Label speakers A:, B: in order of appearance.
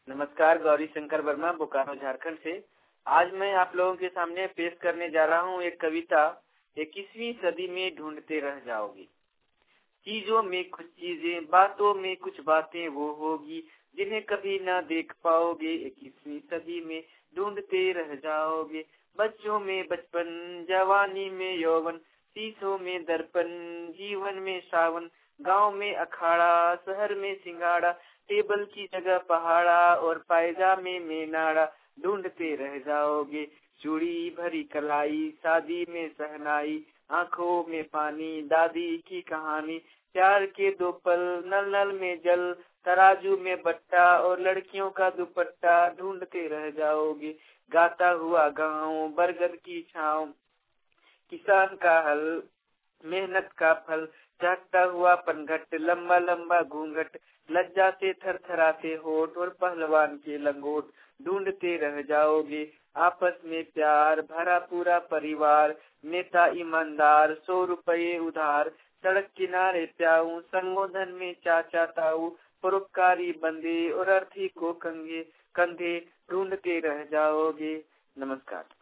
A: नमस्कार, गौरी शंकर वर्मा, बोकारो, झारखंड से। आज मैं आप लोगों के सामने पेश करने जा रहा हूँ एक कविता। 21वीं सदी में ढूंढते रह जाओगे। चीजों में कुछ चीजें, बातों में कुछ बातें वो होगी जिन्हें कभी ना देख पाओगे। 21वीं सदी में ढूंढते रह जाओगे। बच्चों में बचपन, जवानी में यौवन, शीशों में दर्पण, जीवन में सावन, गांव में अखाड़ा, शहर में सिंगाड़ा, टेबल की जगह पहाड़ा और पायजामे में नाड़ा। ढूंढते रह जाओगे। चूड़ी भरी कलाई, शादी में सहनाई, आंखों में पानी, दादी की कहानी, प्यार के दो पल, नल नल में जल, तराजू में बट्टा और लड़कियों का दुपट्टा। ढूंढते रह जाओगे। गाता हुआ गाँव, बरगद की छाँव, किसान का हल, मेहनत का फल, झाँकता हुआ पनघट, लंबा लंबा घूंघट, लज्जा से थरथराते होठ और पहलवान के लंगोट। ढूंढते रह जाओगे। आपस में प्यार भरा पूरा परिवार, नेता ईमानदार, 100 रुपये उधार, सड़क किनारे प्याऊ, संगोधन में चाचा ताऊ, परोपकारी बंदे और अर्थी को कंधे। ढूंढते रह जाओगे। नमस्कार।